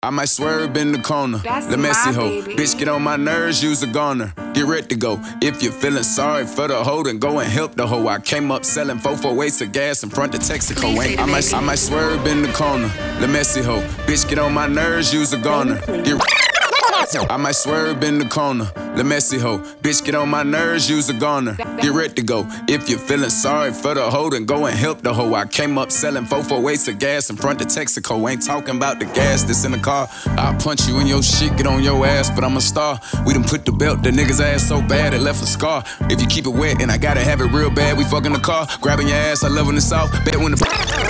I might swerve in the corner. The messy hoe. Bitch, get on my nerves, use a goner. Get ready to go. If you're feeling sorry for the hoe, then go and help the hoe. I came up selling 448 of gas in front of Texaco. I might swerve in the corner. The messy hoe. Bitch, get on my nerves, use a goner. I might swerve in the corner. The messy hoe. Bitch, get on my nerves, use a goner. Get ready to go. If you're feeling sorry for the hoe, then go and help the hoe. I came up selling 448 of gas in front of Texaco. Ain't talking about the gas that's in the car. I'll punch you in your shit, get on your ass, but I'm a star. We done put the belt, the nigga's ass so bad it left a scar. If you keep it wet and I gotta have it real bad, we fucking the car. Grabbing your ass, I love when it's off. Bet when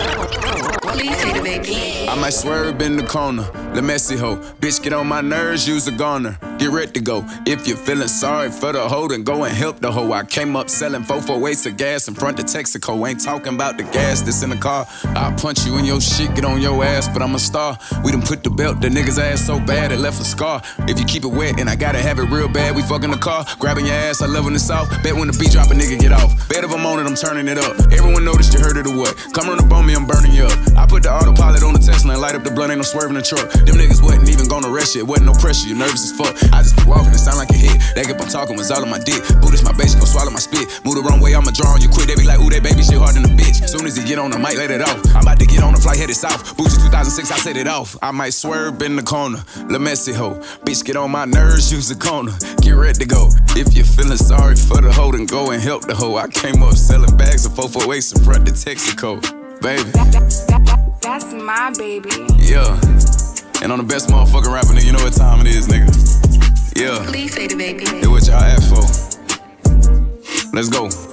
I might swerve in the corner. The messy hoe. Bitch, get on my nerves, use a goner. Get ready to go. If you're feeling sorry for the hoe, then go and help the hoe. I came up selling 448 of gas in front of Texaco. Ain't talking about the gas that's in the car. I'll punch you in your shit, get on your ass, but I'm a star. We done put the belt, the nigga's ass so bad it left a scar. If you keep it wet and I gotta have it real bad, we fucking the car. Grabbing your ass, I love when it's off. Bet when the beat drop, a nigga get off. Bet if I'm on it, I'm turning it up. Everyone noticed you heard it or what? Come run up on me, I'm burning you up. I put the autopilot on the Tesla and light up the blunt, ain't no swerving the truck. Them niggas wasn't even gonna rush it, wasn't no pressure, you nervous as fuck. I just be walking, it sound like a hit. They keep on talking, was all on my dick. Buddhist, my bitch, gon' swallow my spit. Move the wrong way, I'ma draw on you quick. They be like, ooh, that baby shit hard than a bitch. Soon as he get on, I might let it off. I'm about to get on the flight, headed south. Boots 2006, I set it off. I might swerve in the corner. La messy hoe. Bitch, get on my nerves, use a corner. Get ready to go. If you're feeling sorry for the hoe, then go and help the hoe. I came up selling bags of 448 in front of Texaco. Baby. That's my baby. Yeah. And I'm the best motherfucking rapper, nigga. You know what time it is, nigga. Yeah. Please say the baby. Do what y'all asked for. Let's go.